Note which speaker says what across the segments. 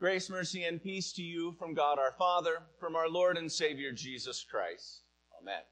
Speaker 1: Grace, mercy, and peace to you from God our Father, from our Lord and Savior Jesus Christ. Amen.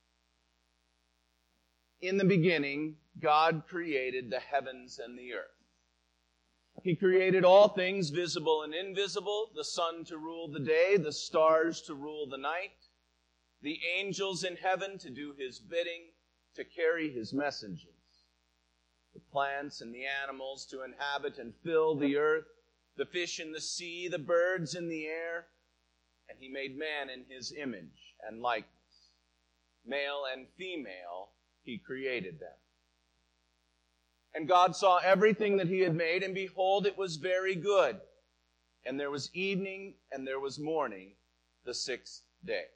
Speaker 1: In the beginning, God created the heavens and the earth. He created all things visible and invisible, the sun to rule the day, the stars to rule the night, the angels in heaven to do his bidding, to carry his messages, the plants and the animals to inhabit and fill the earth, the fish in the sea, the birds in the air, and he made man in his image and likeness. Male and female, he created them. And God saw everything that he had made, and behold, it was very good. And there was evening, and there was morning, the sixth day.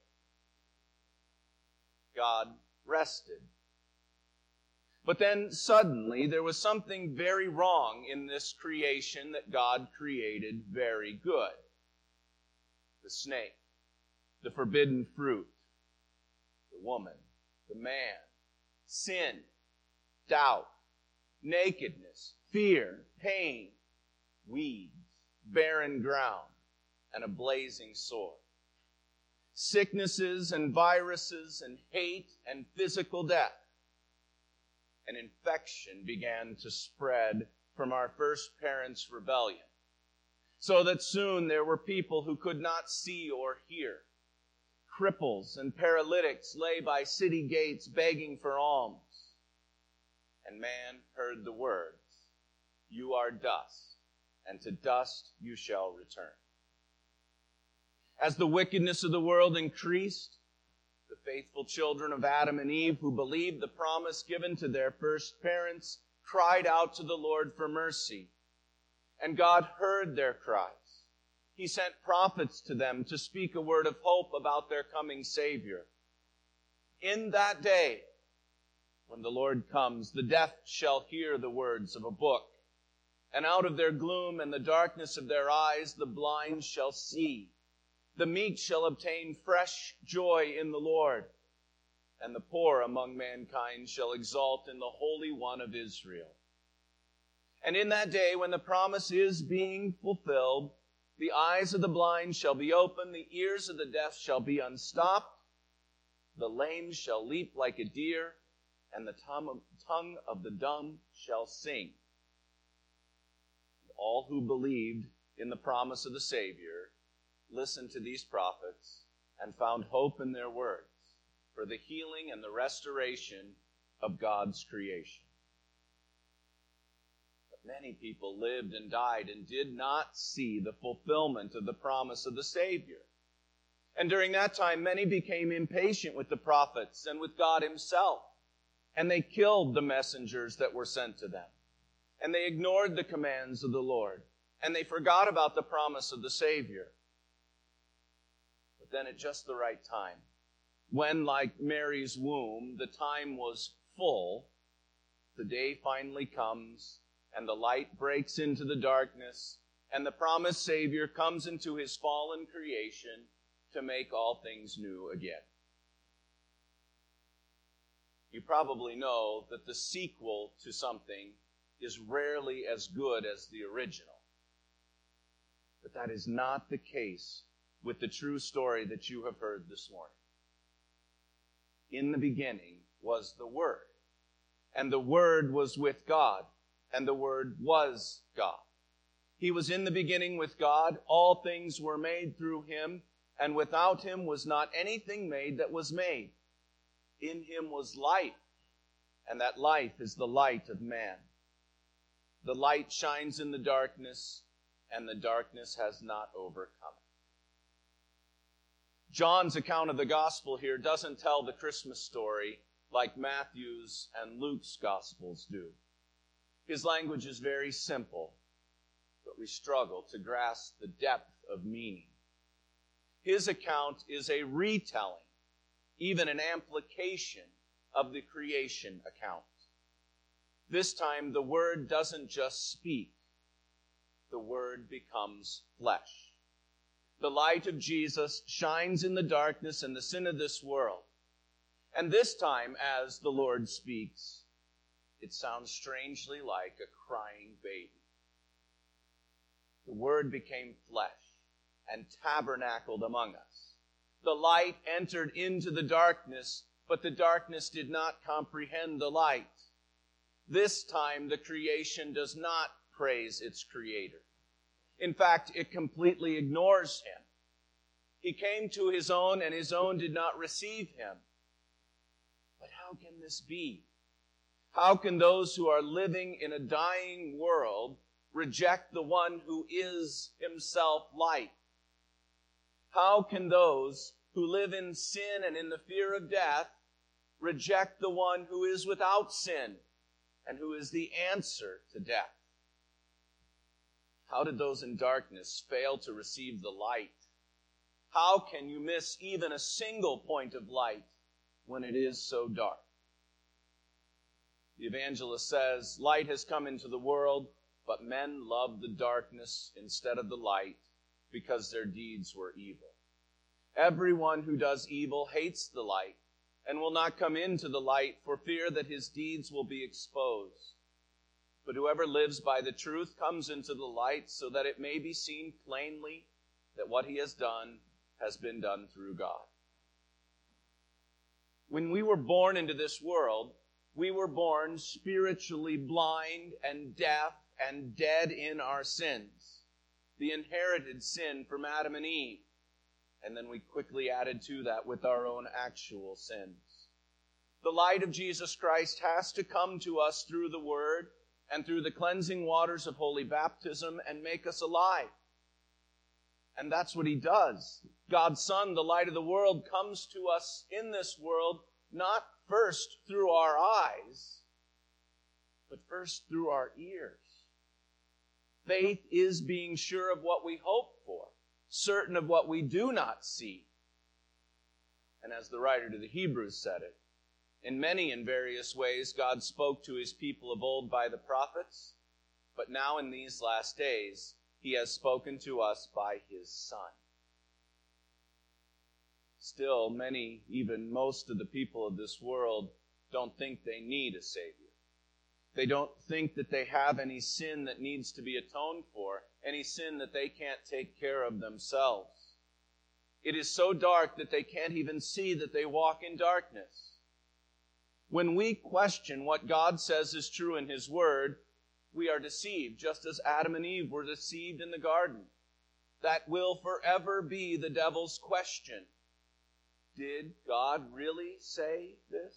Speaker 1: God rested. But then suddenly there was something very wrong in this creation that God created very good. The snake, the forbidden fruit, the woman, the man, sin, doubt, nakedness, fear, pain, weeds, barren ground, and a blazing sword. Sicknesses and viruses and hate and physical death. An infection began to spread from our first parents' rebellion, so that soon there were people who could not see or hear. Cripples and paralytics lay by city gates begging for alms. And man heard the words, "You are dust, and to dust you shall return." As the wickedness of the world increased, the faithful children of Adam and Eve who believed the promise given to their first parents cried out to the Lord for mercy. And God heard their cries. He sent prophets to them to speak a word of hope about their coming Savior. In that day, when the Lord comes, the deaf shall hear the words of a book, and out of their gloom and the darkness of their eyes the blind shall see. The meek shall obtain fresh joy in the Lord, and the poor among mankind shall exult in the Holy One of Israel. And in that day, when the promise is being fulfilled, the eyes of the blind shall be opened, the ears of the deaf shall be unstopped, the lame shall leap like a deer, and the tongue of the dumb shall sing. And all who believed in the promise of the Savior listened to these prophets and found hope in their words for the healing and the restoration of God's creation. But many people lived and died and did not see the fulfillment of the promise of the Savior. And during that time, many became impatient with the prophets and with God himself. And they killed the messengers that were sent to them. And they ignored the commands of the Lord. And they forgot about the promise of the Savior. But then at just the right time, when, like Mary's womb, the time was full, the day finally comes, and the light breaks into the darkness, and the promised Savior comes into his fallen creation to make all things new again. You probably know that the sequel to something is rarely as good as the original. But that is not the case with the true story that you have heard this morning. In the beginning was the Word, and the Word was with God, and the Word was God. He was in the beginning with God. All things were made through him, and without him was not anything made that was made. In him was life, and that life is the light of man. The light shines in the darkness, and the darkness has not overcome it. John's account of the gospel here doesn't tell the Christmas story like Matthew's and Luke's gospels do. His language is very simple, but we struggle to grasp the depth of meaning. His account is a retelling, even an amplification of the creation account. This time, the Word doesn't just speak. The Word becomes flesh. The light of Jesus shines in the darkness and the sin of this world. And this time, as the Lord speaks, it sounds strangely like a crying baby. the Word became flesh and tabernacled among us. The light entered into the darkness, but the darkness did not comprehend the light. This time, the creation does not praise its Creator. In fact, it completely ignores Him. He came to His own, and His own did not receive Him. But how can this be? How can those who are living in a dying world reject the one who is Himself light? How can those who live in sin and in the fear of death reject the one who is without sin and who is the answer to death? How did those in darkness fail to receive the light? How can you miss even a single point of light when it is so dark? The evangelist says, light has come into the world, but men loved the darkness instead of the light because their deeds were evil. Everyone who does evil hates the light and will not come into the light for fear that his deeds will be exposed. But whoever lives by the truth comes into the light so that it may be seen plainly that what he has done has been done through God. When we were born into this world, we were born spiritually blind and deaf and dead in our sins. The inherited sin from Adam and Eve. And then we quickly added to that with our own actual sins. The light of Jesus Christ has to come to us through the Word and through the cleansing waters of holy baptism and make us alive. And that's what He does. God's Son, the light of the world, comes to us in this world not first through our eyes, but first through our ears. Faith is being sure of what we hope for, certain of what we do not see. And as the writer to the Hebrews said it, in many and various ways God spoke to His people of old by the prophets, but now in these last days He has spoken to us by His Son. Still, many, even most of the people of this world, don't think they need a Savior. They don't think that they have any sin that needs to be atoned for, any sin that they can't take care of themselves. It is so dark that they can't even see that they walk in darkness. When we question what God says is true in His Word, we are deceived, just as Adam and Eve were deceived in the garden. That will forever be the devil's question. Did God really say this?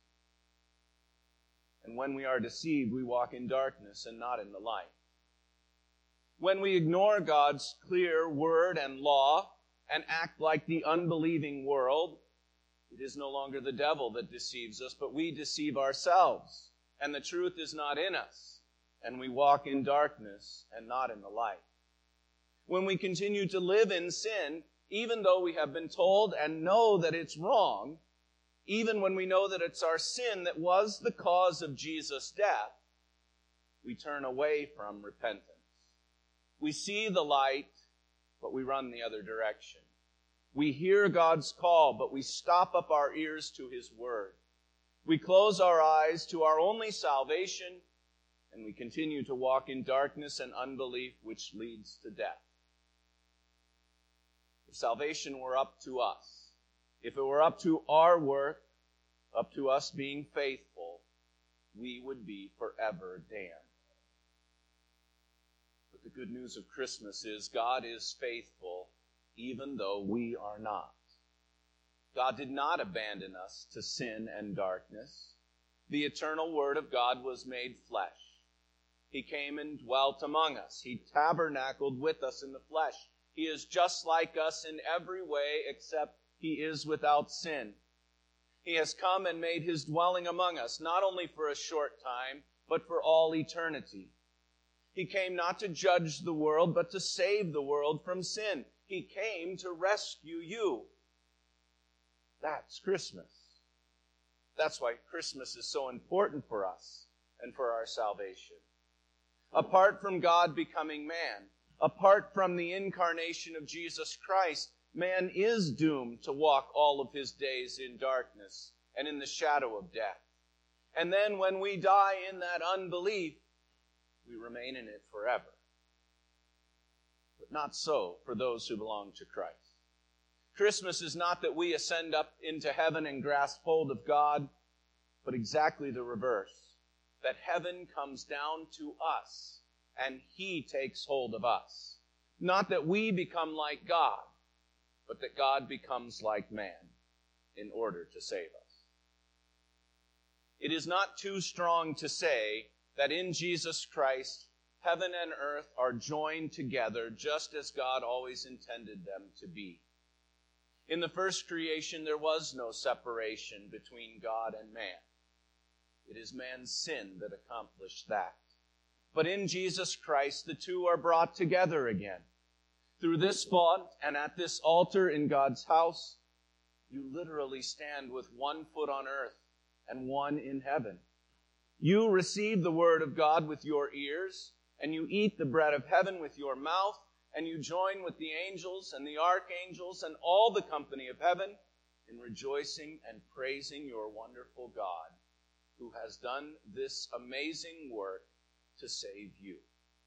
Speaker 1: And when we are deceived, we walk in darkness and not in the light. When we ignore God's clear word and law and act like the unbelieving world, it is no longer the devil that deceives us, but we deceive ourselves, and the truth is not in us, and we walk in darkness and not in the light. When we continue to live in sin, even though we have been told and know that it's wrong, even when we know that it's our sin that was the cause of Jesus' death, we turn away from repentance. We see the light, but we run the other direction. We hear God's call, but we stop up our ears to His Word. We close our eyes to our only salvation, and we continue to walk in darkness and unbelief, which leads to death. If salvation were up to us, if it were up to our work, up to us being faithful, we would be forever damned. But the good news of Christmas is God is faithful even though we are not. God did not abandon us to sin and darkness. The eternal Word of God was made flesh. He came and dwelt among us. He tabernacled with us in the flesh. He is just like us in every way except He is without sin. He has come and made His dwelling among us, not only for a short time, but for all eternity. He came not to judge the world, but to save the world from sin. He came to rescue you. That's Christmas. That's why Christmas is so important for us and for our salvation. Apart from God becoming man, apart from the incarnation of Jesus Christ, man is doomed to walk all of his days in darkness and in the shadow of death. And then when we die in that unbelief, we remain in it forever. but not so for those who belong to Christ. Christmas is not that we ascend up into heaven and grasp hold of God, but exactly the reverse, that heaven comes down to us and He takes hold of us. Not that we become like God, but that God becomes like man in order to save us. It is not too strong to say that in Jesus Christ, heaven and earth are joined together just as God always intended them to be. In the first creation, there was no separation between God and man. It is man's sin that accomplished that. But in Jesus Christ, the two are brought together again. Through this font and at this altar in God's house, you literally stand with one foot on earth and one in heaven. You receive the word of God with your ears, and you eat the bread of heaven with your mouth, and you join with the angels and the archangels and all the company of heaven in rejoicing and praising your wonderful God, who has done this amazing work to save you.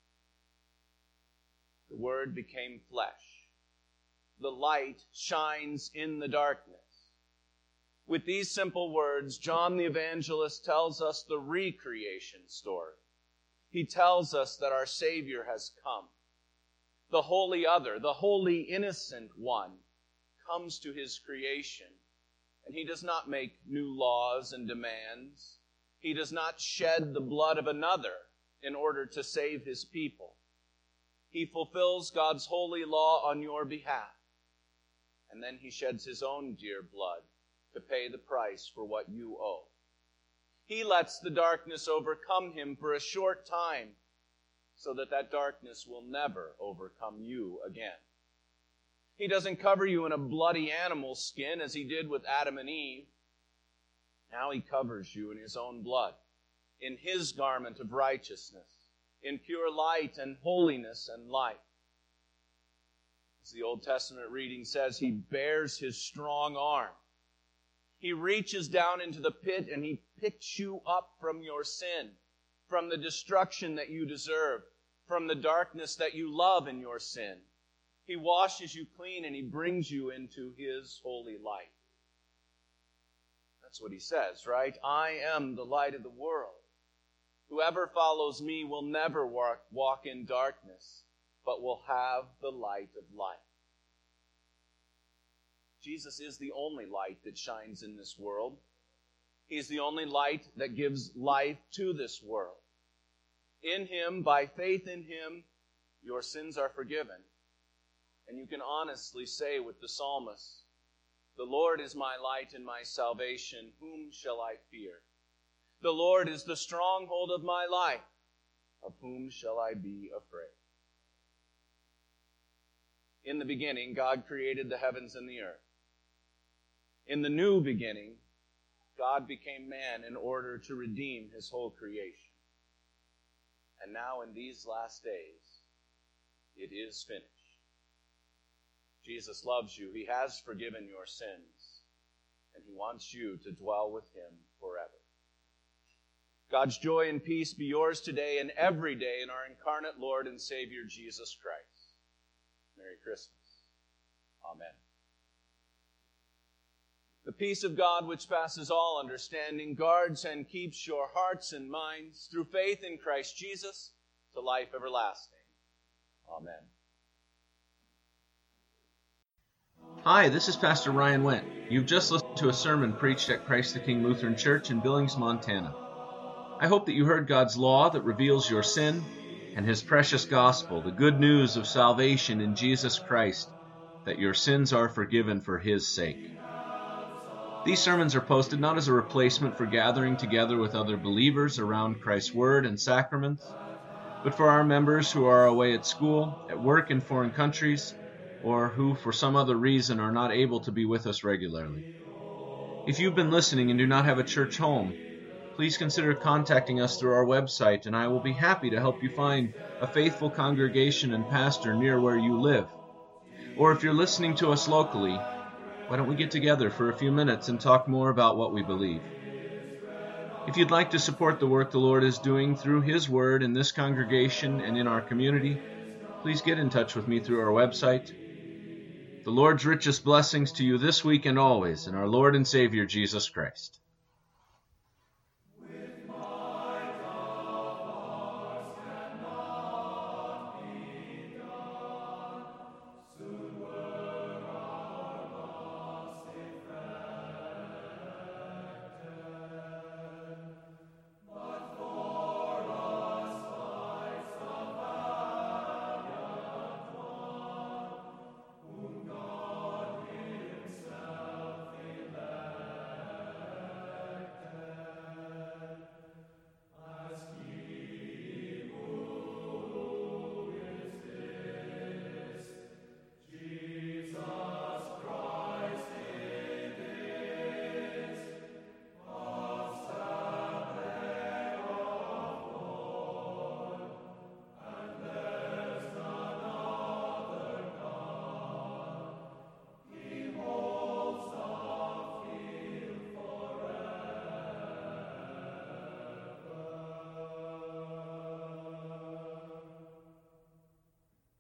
Speaker 1: The Word became flesh. The light shines in the darkness. With these simple words, John the Evangelist tells us the recreation story. He tells us that our Savior has come. The holy other, the holy innocent one, comes to His creation, and He does not make new laws and demands. He does not shed the blood of another in order to save His people. He fulfills God's holy law on your behalf, and then He sheds His own dear blood to pay the price for what you owe. He lets the darkness overcome Him for a short time, so that that darkness will never overcome you again. He doesn't cover you in a bloody animal skin as He did with Adam and Eve. Now He covers you in His own blood, in His garment of righteousness, in pure light and holiness and life. As the Old Testament reading says, He bears His strong arm. He reaches down into the pit and He picks you up from your sin, from the destruction that you deserve, from the darkness that you love in your sin. He washes you clean and He brings you into His holy light. That's what He says, right? I am the light of the world. Whoever follows me will never walk in darkness, but will have the light of life. Jesus is the only light that shines in this world. He's the only light that gives life to this world. In Him, by faith in Him, your sins are forgiven. And you can honestly say with the psalmist, the Lord is my light and my salvation. Whom shall I fear? The Lord is the stronghold of my life. Of whom shall I be afraid? In the beginning, God created the heavens and the earth. In the new beginning, God became man in order to redeem His whole creation. And now in these last days, it is finished. Jesus loves you. He has forgiven your sins. And He wants you to dwell with Him forever. God's joy and peace be yours today and every day in our incarnate Lord and Savior, Jesus Christ. Merry Christmas. Amen. The peace of God, which passes all understanding, guards and keeps your hearts and minds through faith in Christ Jesus to life everlasting. Amen.
Speaker 2: Hi, this is Pastor Ryan Wendt. You've just listened to a sermon preached at Christ the King Lutheran Church in Billings, Montana. I hope that you heard God's law that reveals your sin and His precious gospel, the good news of salvation in Jesus Christ, that your sins are forgiven for His sake. These sermons are posted not as a replacement for gathering together with other believers around Christ's Word and sacraments, but for our members who are away at school, at work in foreign countries, or who for some other reason are not able to be with us regularly. If you've been listening and do not have a church home, please consider contacting us through our website, and I will be happy to help you find a faithful congregation and pastor near where you live. Or if you're listening to us locally, why don't we get together for a few minutes and talk more about what we believe? If you'd like to support the work the Lord is doing through His Word in this congregation and in our community, please get in touch with me through our website. The Lord's richest blessings to you this week and always in our Lord and Savior Jesus Christ.